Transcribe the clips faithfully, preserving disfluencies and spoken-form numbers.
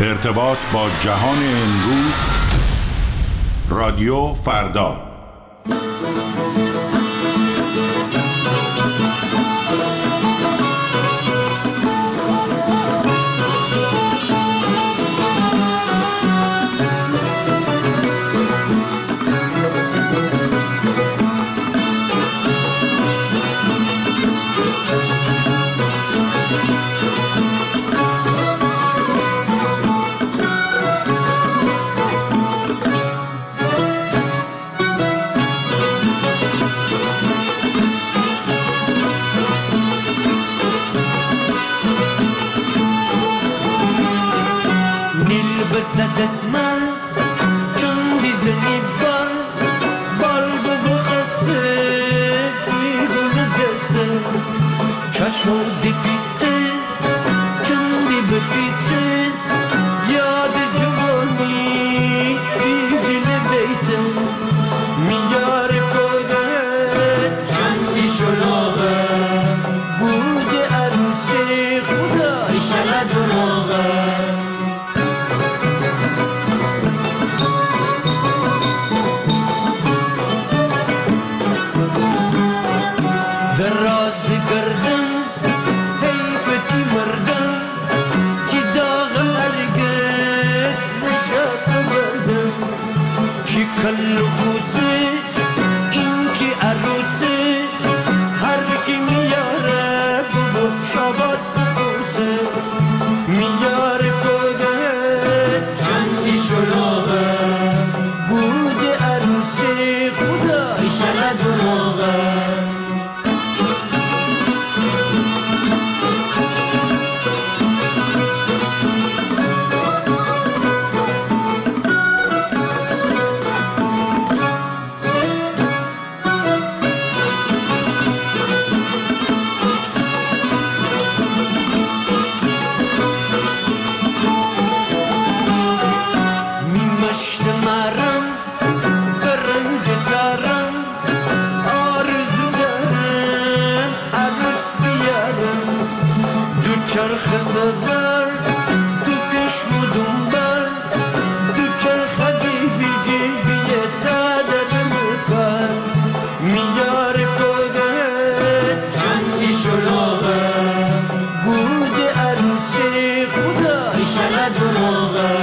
ارتباط با جهان امروز، رادیو فردا. دستمال چون دیزنی بال بال بگو خسته بیرون دسته چشم دی بیته چون دی ببیته یاد جوانی دیدن بیته میار کوده چون دی شلوغه بود عروسی خدا ایشالا دروغه کلو خوزه این که عروسه هر کی میاره بگو شبات بخوزه میاره کده چندی شلوغه بود عروسه خدا ایشالا دروغه چرخ سفر تو کشم و دنبال تو چرخ جیبی جیبی تا در مکان میار کده چندی شلوغه بود عروسی خدا ایشالا دروغه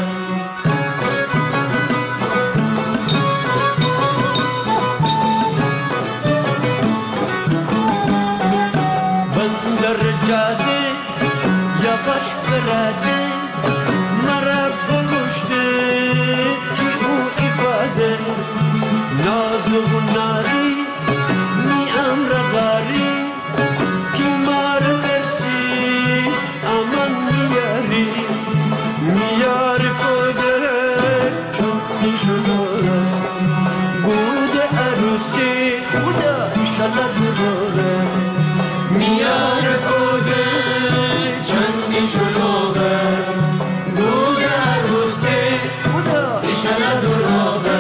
بندر جاده یواش کرده مرا بگشته که او ifade ناز و ناری می امر غاری که مار برسی امان میاری میار کده چونی شلوغه بود عروسی خدا ایشالا دروغه میار کده چندی شلوغه بود عروسی خدا ایشالا دروغه.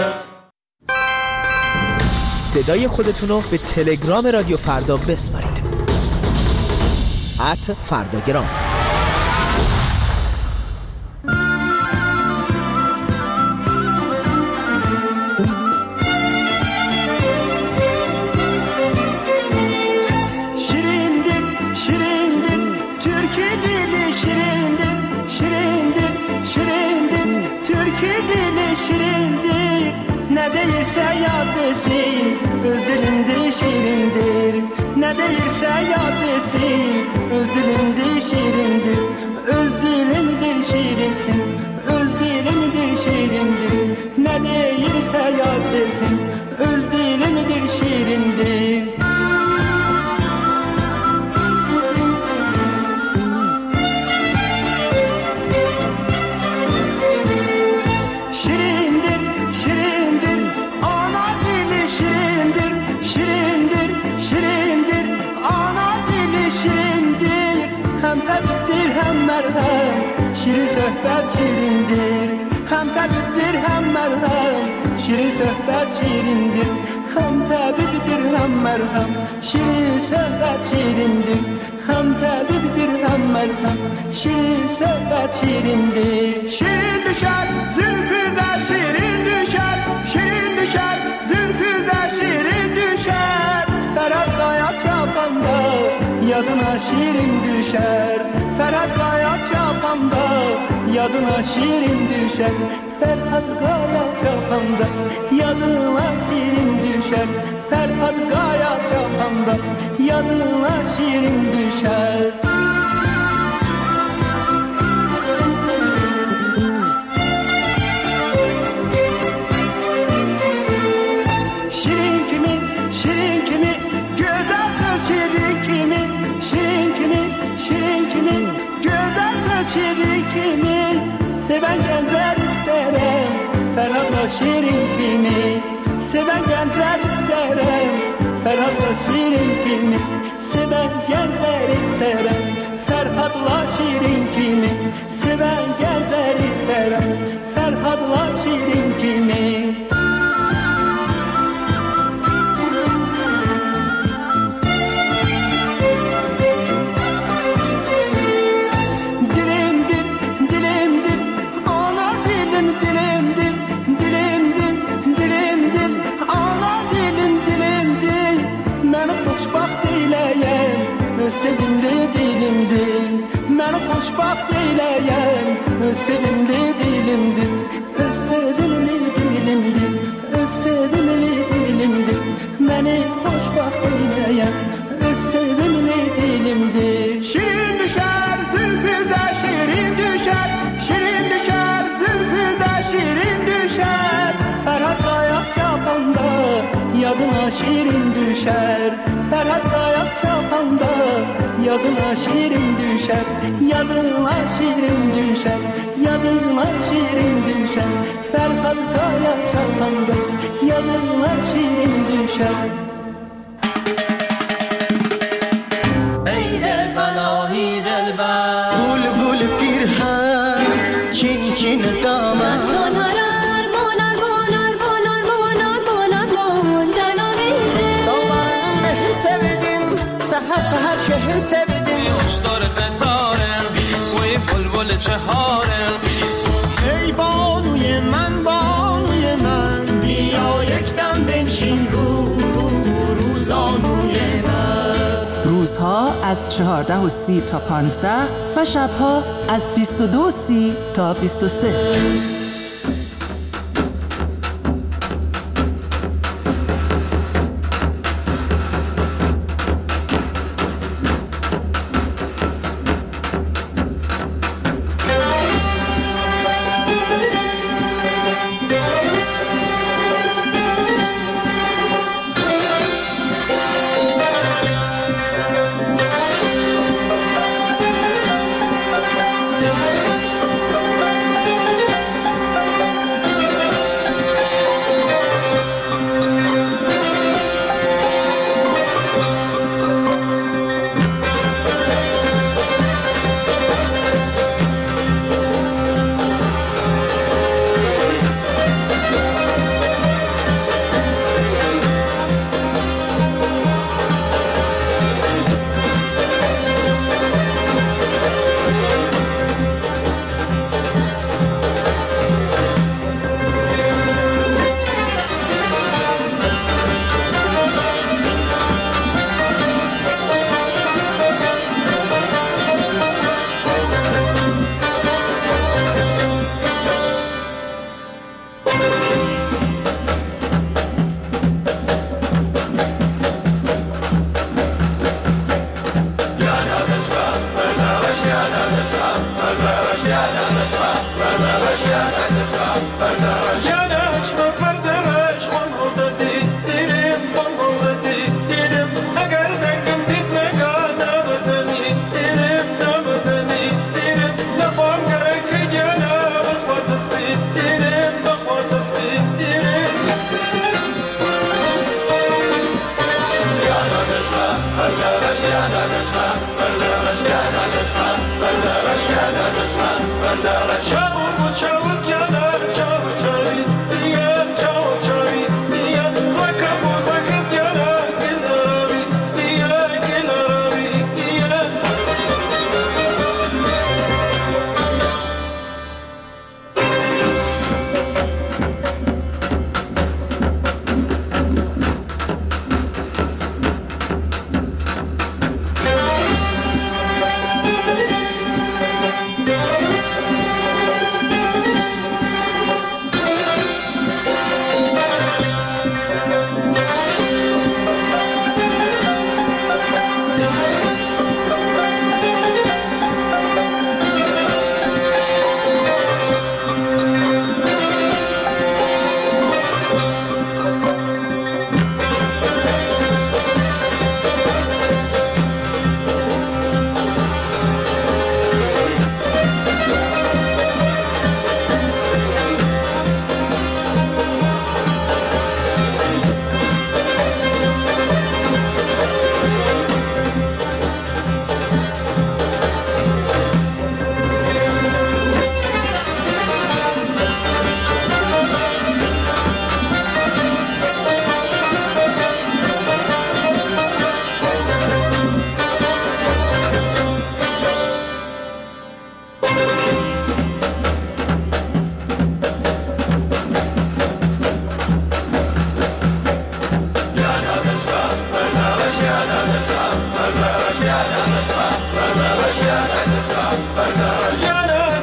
صدای خودتون رو به تلگرام رادیو فردا بسپارید. ات فرداگرام. Ne değilse yad desin, öz dilinde şirindir. Ne değilse yad desin, öz dilinde şirindir. Öz dilimdir şirindir, öz dilimdir şirindir. Ne değilse yad desin, öz dilimdir şirindir. Şirin sohbet şirindir, hem tabiptir hem merhem. Şirin sohbet şirindir, hem tabiptir hem merhem. Şirin sohbet şirindir, hem tabiptir hem merhem. Şirin söhbet şirindir. Şirin düşer zülfüde şirin düşer. Şirin düşer zülfüde şirin düşer. Ferhat Kaya çapanda yadına şirin düşer. Ferhat Kaya çapanda yadına şirin düşer. Ferhat Kaya çapanda yadına şirin düşer. Ferhat Kaya çapanda yadına şirin düşer. Şirin kimi, şirin kimi, güzel kız şirin kimi. Şirin kimi, şirin kimi, güzel kız şirin kimi. Seven gençler isterim, Ferhat'la şirin kimi. Seven gençler isterim, Ferhat'la şirin kimi. Seven gençler isterim, Ferhat'la şirin kimi. Seven gençler isterim, Ferhat'la şirin kimi. Sevimli dilimdir, məni xoşbaxt eyləyən. Öz sevimli dilimdir, öz sevimli dilimdir, öz sevimli dilimdir, məni xoşbaxt eyləyən. Öz sevimli dilimdir. Şirin düşər zülfüdə şirin düşər. Şirin düşər zülfüdə şirin düşər. Ferhat Kaya çapanda yadına şirin düşər. Ferhat Kaya çapanda yadına şirin düşer. Yadına şirin düşer. Yadına şirin düşer. Ferhat Kaya çapanda yadına şirin düşer. ای دلبلاهی دلبر گل گل پیرهن چین چین دامن سهر سهر شهر sevdim. Kuşlar fetare Oy bulbul çehare ای بانوی من بانوی من بیا یکدم بنشین رو رو روزانوی من. روزها از چهارده و سی تا پانزده و شبها از بیست و دو و سی تا بیست و سه.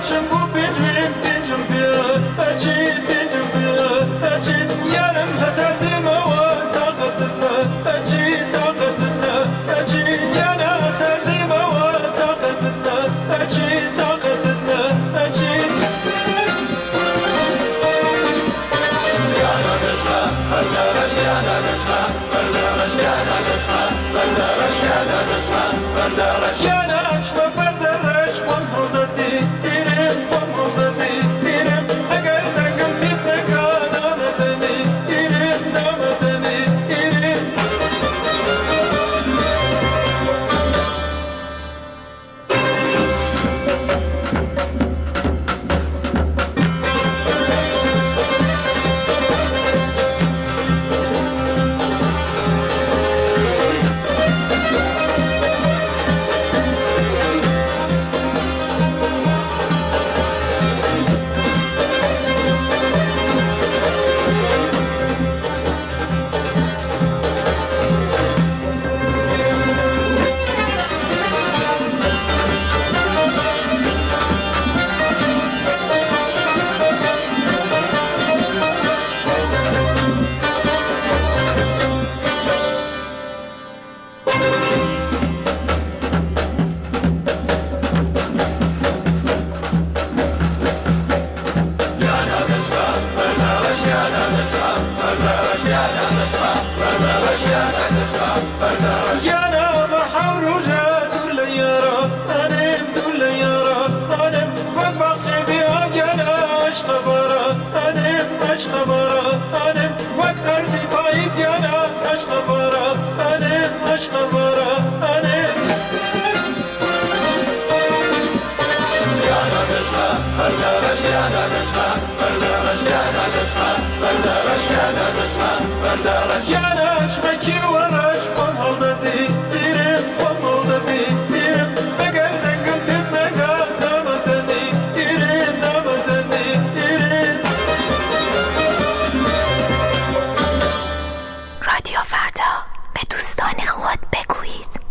چم بو بینجم بینجم بیا چی بینجم بیا چی یارم هتادی موا طاقتنا چی طاقتنا چی یانا هتادی موا طاقتنا چی طاقتنا چی یانا دشما بردارش یانا دشما بردارش یانا دشما بردارش یانا دشما بردارش یانا دشما بردارش خون بودی دیرم خون بودی دیرم اگر دکم بیت نکان آمدنی دیرم آمدنی دیرم يانا بحاول وجاد ولا يرى أنا ولا يرى أنا وقبق شبيها يانا عشق برا أنا عشق برا أنا وقت أرزي بايز يانا عشق برا أنا عشق برا أنا يانا دشما بردارش يانا دشما بردارش يانا دشما بردارش يانا دشما بردارش يانا شمكي ورش قم هلددي ديرم قم هلددي ديرم اگر دنگم بيت نگا نامدني ديرم نامدني ديرم رادیو فردا به دوستان خود بگویید.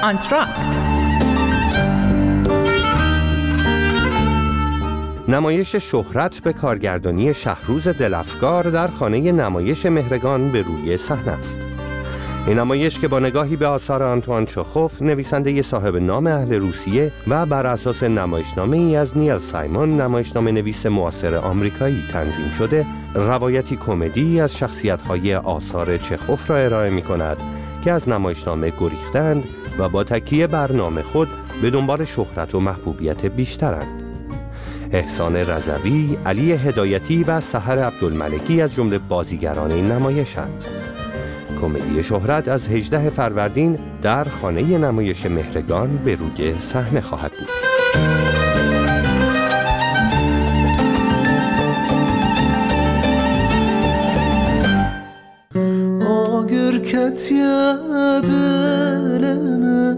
انتراکت. نمایش شهرت به کارگردانی شهروز دلافگار در خانه نمایش مهرگان به روی صحنه است. این نمایش که با نگاهی به آثار آنتوان چخوف، نویسنده صاحب نام اهل روسیه، و بر اساس نمایشنامه ای از نیل سایمون، نمایشنامه نویس معاصر آمریکایی، تنظیم شده، روایتی کمدی از شخصیت‌های آثار چخوف را ارائه می‌کند که از نمایشنامه گریختند و با تکیه بر نام خود به دنبال شهرت و محبوبیت بیشترند. احسان رضوی، علی هدایتی و سحر عبدالملکی از جمله بازیگران این نمایشند. کمدی شهرت از هجدهم فروردین در خانه نمایش مهرگان به روی صحنه خواهد بود. آگرکت دل من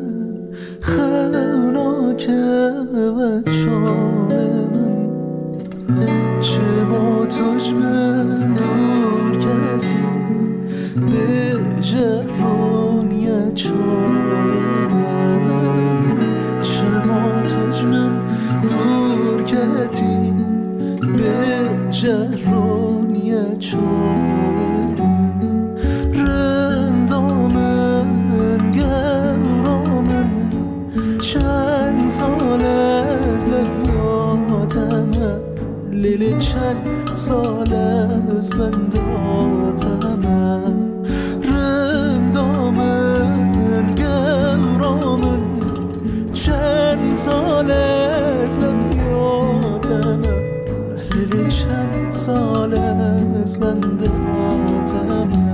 خوناکه و چام من چه ما تج من دور کتی به جرونی چام من چه ما تج من دور کتی به جرونی چام رندامن گرامن چند سال از لبیاتمه لیل چند سال از بنداتمه رندامن گرامن چند سال از لبیاتمه لیل چند سال از بنداتمه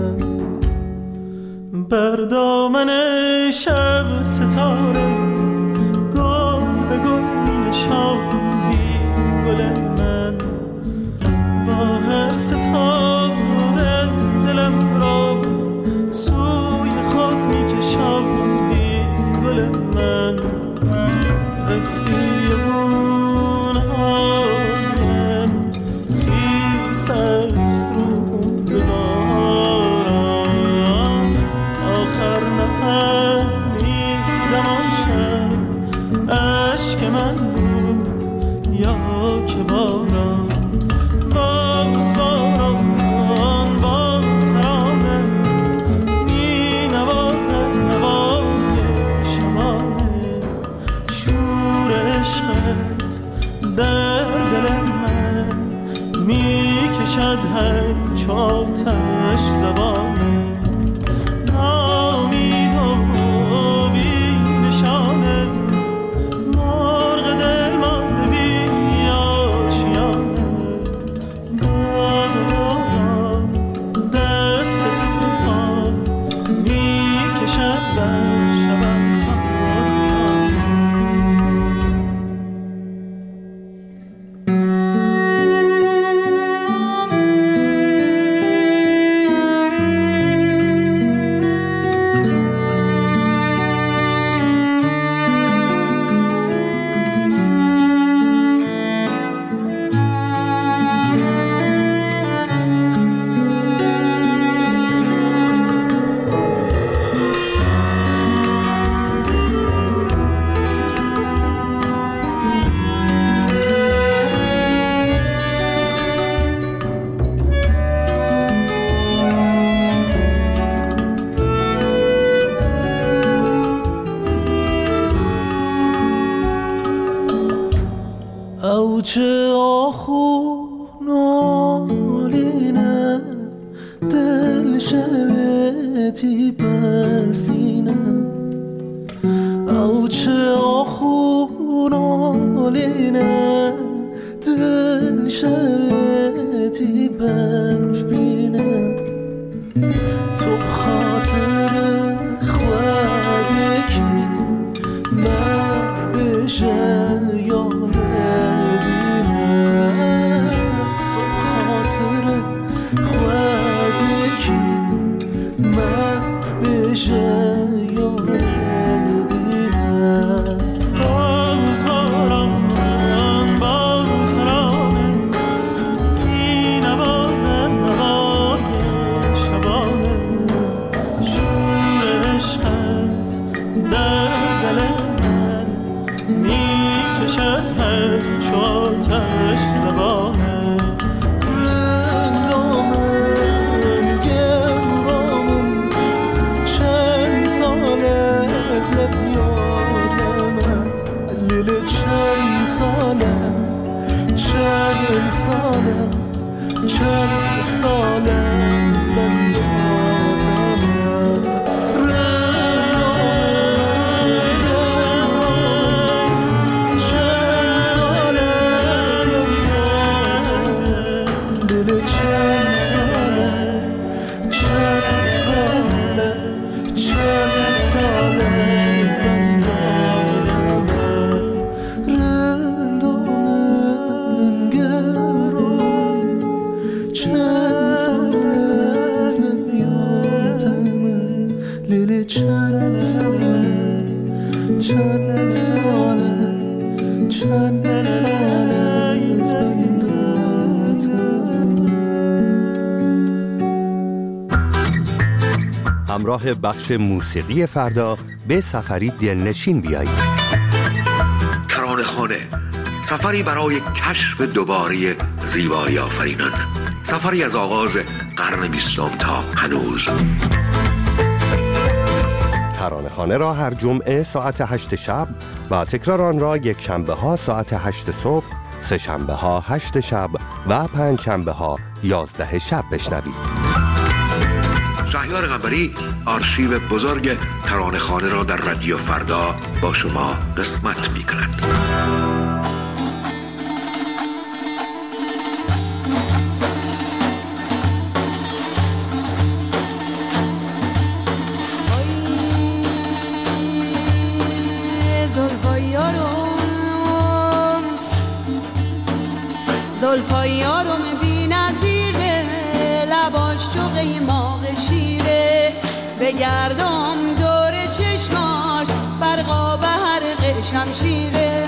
بر دامن شب ستاره گل به گل نشاندی گل من با هر ستاره دلم را سوی خود میکشاندی گل من رفتی اون هایم خیس است روزگارم آخر نفهمیدم آن شب عشق من بود یا که باران باز باران با ترانه می نوازد نوای شبانه شور عشقت در دل من می کشد هر چاتش زبانه نامید و بی نشانه مرغ دل مانده بی آشیانه باد و باران دست توفان می کشد بر شبم تازیانه چه آخونالینه دل شبتی برفینه او چه آخونالینه دل شبتی برفینه تو بخاطر خودکی من بشه یاره خودکی من بشه یاره دیدم باز باران با ترانه می نوازد چند ساله چند ساله از من دورتم. همراه بخش موسیقی فردا به سفری دلنشین بیایید. ترانه‌خانه، سفری برای کشف دوباره زیبایی آفرینان، سفری از آغاز قرن بیستم تا هنوز. ترانه‌خانه را هر جمعه ساعت هشت شب و تکرار آن را یک شنبه ها ساعت هشت صبح، سه شنبه ها هشت شب و پنج شنبه ها یازده شب بشنوید. شهریار قنبری آرشیو بزرگ ترانه‌خانه را در رادیو فردا با شما قسمت می کند. زلفای یارم بی نظیره، لباش چو قیماق شیره، بگردم دور چشماش برقا به حرق شمشیره.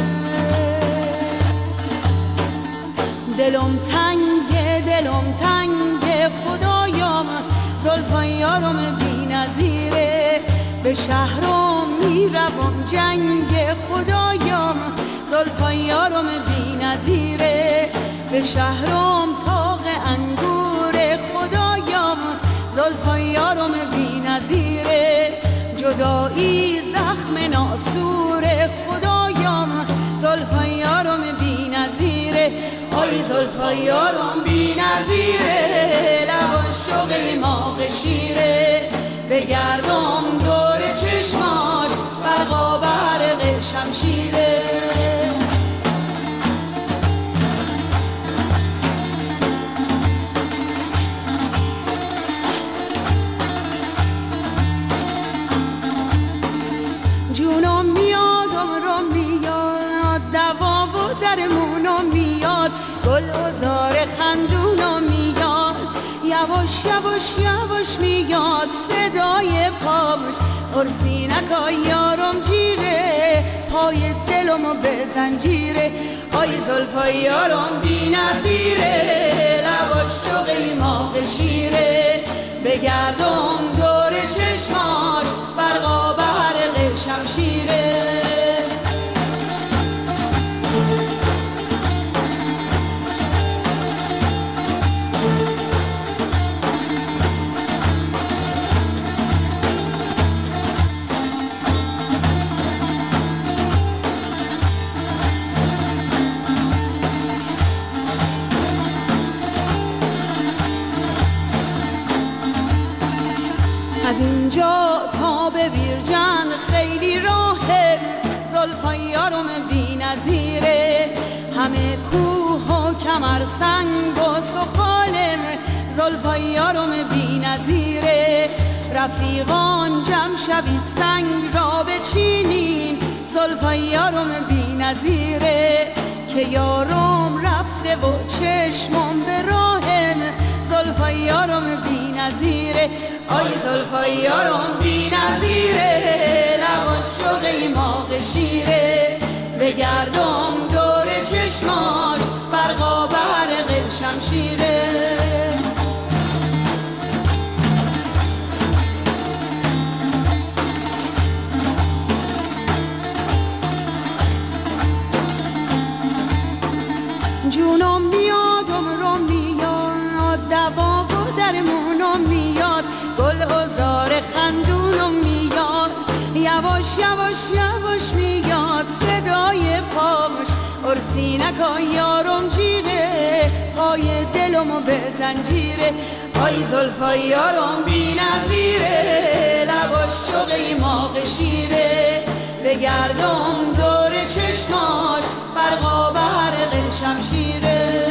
دلم تنگه دلم تنگه خدایم، زلفای یارم بی نظیره، به شهرم میروم جنگ خدایم، زلفای یارم بی نظیره، به شهرم تاق انگور خدایم، زلفای یارم بی نظیره، جدایی زخم ناسور خدایم، زلفای یارم بی نظیره. آی زلفای یارم بی نظیره، لباش چو قیماق شیره، بگردم دور چشماش برقا به حرق شمشیره. جونم میادم رو میاد، دوا و درمونم میاد، گل ازار خندونم میاد، یواش یواش یواش میاد صدای پاش، ارسی نکا یارم جیره، پای دلمو به زنجیره. آی زلفای یارم بی نظیره، لباش چو قیماق شیره، بگردم دور چشماش برقا به حرق شمشیره. از اینجا تا به بیرجند خیلی راهه، زلفای یارم بی نظیره، همه کوه و کمر سنگ و سخالم، زلفای یارم بی نظیره، رفیقان جمع شوید سنگ را بچینین، زلفای یارم بی نظیره، که یارم رفته و چشمم به راهم، زلفای یارم بی نظیره. آی زلفای یارم بی نظیره، لباش چو قیماق شیره، بگردم دور چشماش برقا به حرق شمشیره. جونم میادم رو میاد، دوا و درمونم میاد، گل ازار خندونم میاد، یواش یواش یواش میاد صدای پاش، ارسی نکا یارم جیره، پای دلمو به زنجیره. آی زلفای یارم بی نظیره، لباش چو قیماق شیره، بگردم دور چشماش برقا به حرق شمشیره.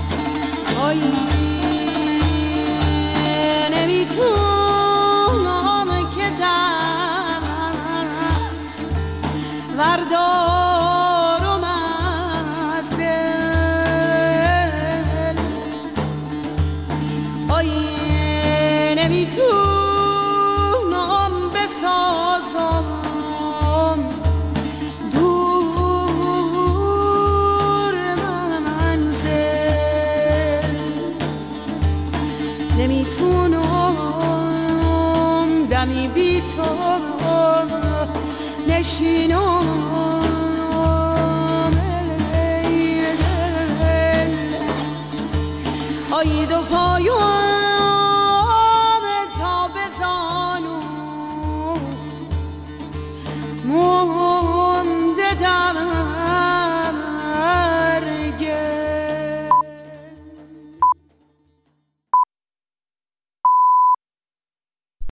آی نمیتونم نمیتونم بسازم دور منزل، نمیتونم دمی بی تو نشینم